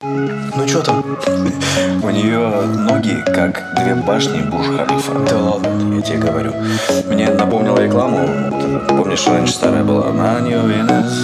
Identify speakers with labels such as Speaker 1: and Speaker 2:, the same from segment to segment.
Speaker 1: Ну чё там?
Speaker 2: У нее ноги как две башни Бурдж-Халифа.
Speaker 1: Да ладно.
Speaker 2: Я тебе говорю. Мне напомнила рекламу. Помнишь, раньше старая была? На New Venus.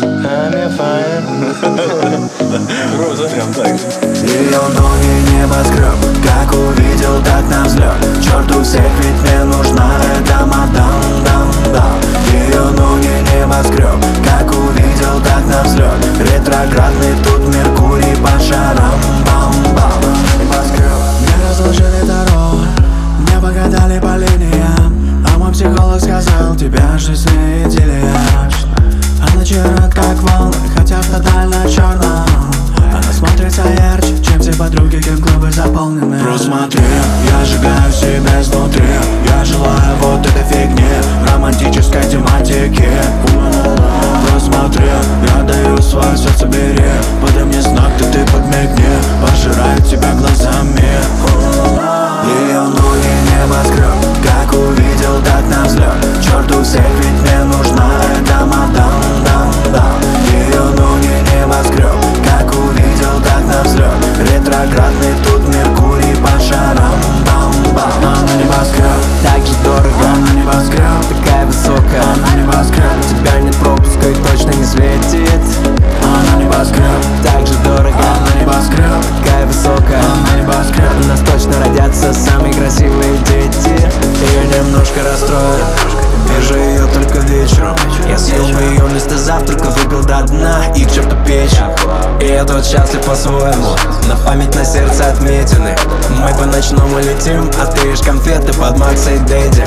Speaker 1: Круто.
Speaker 2: Прям так же.
Speaker 3: Ее ноги небоскреб, как увидел, так на взлет. Черт у всех, ведь мне нужна эта мадам, дам. Ее ноги небоскреб, как увидел, так на взлет. Ретроградный тут Меркурий по шарам, бам-бам. Небоскреб. Мне разложили дорогу, мне погадали по линиям, а мой психолог сказал, тебя жизнь не идиллия. Она черна, как волны, хотя в тотально черном. Она смотрится ярче, чем все подруги, кем клубы заполнены. Просмотри, я сжигаю себя изнутри. Я желаю вот этой фигни в романтической тематике. Просмотри, я даю свое сердце, бери. Подай мне знак, ты подмигни. Пожираю тебя глазами. Ее ноги небоскреб, как увидел, так на взлет. Черт у всех, ведь мне нужна эта мадам, дам. Ее ноги небоскреб, как увидел, так на взлет. Ретроградный тут Меркурий по шарам, бам-бам. Она небоскреб,
Speaker 4: так же дорого,
Speaker 3: она небоскреб,
Speaker 4: такая высокая.
Speaker 3: она небоскреб,
Speaker 4: Тебя нет пропуска и точно не светит.
Speaker 3: она небоскреб,
Speaker 4: Так же дорого,
Speaker 3: она небоскреб,
Speaker 4: такая высокая.
Speaker 3: она небоскреб.
Speaker 4: У нас точно родятся самые красивые дети.
Speaker 3: Ее немножко расстроен, вижу ее только вечером.
Speaker 4: Я съел бы ее вместо завтрака, выпил до дна и к черту печь. И я тут счастлив по-своему, на память на сердце отметины. Мы по ночному летим, а ты ешь конфеты под Макса и Дэдди.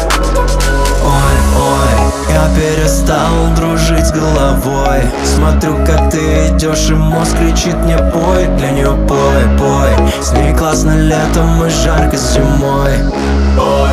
Speaker 4: Ой, я перестал дружить с головой. Смотрю, как ты идешь, и мозг кричит мне пой. Для нее пой. С ней классно летом и жарко зимой.